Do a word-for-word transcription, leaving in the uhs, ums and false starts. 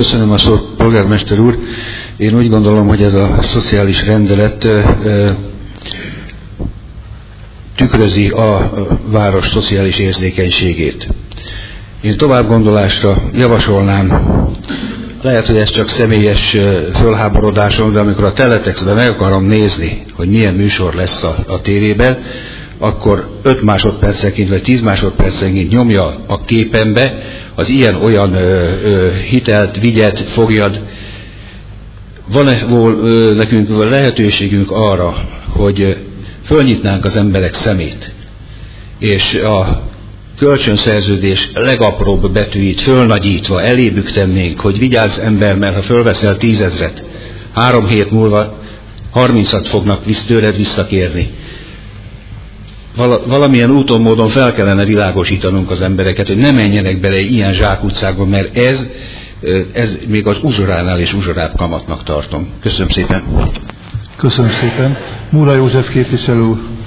Köszönöm a szót, polgármester úr. Én úgy gondolom, hogy ez a szociális rendelet tükrözi a város szociális érzékenységét. Én tovább gondolásra javasolnám, lehet, hogy ez csak személyes fölháborodásom, de amikor a teletextben meg akarom nézni, hogy milyen műsor lesz a, a tévében, akkor öt másodpercenként vagy tíz másodpercenként nyomja a képembe az ilyen-olyan ö, ö, hitelt, vigyet, fogjad. Van-e ö, nekünk lehetőségünk arra, hogy fölnyitnánk az emberek szemét, és a kölcsönszerződés legapróbb betűit fölnagyítva elébük tennénk, hogy vigyázz ember, mert ha fölveszel tízezret, három hét múlva harmincat fognak visz, tőled visszakérni. Val- valamilyen úton, módon fel kellene világosítanunk az embereket, hogy ne menjenek bele ilyen zsákutcákba, mert ez, ez még az uzsoránál és uzsorább kamatnak tartom. Köszönöm szépen. Köszönöm szépen. Múla József képviselő úr.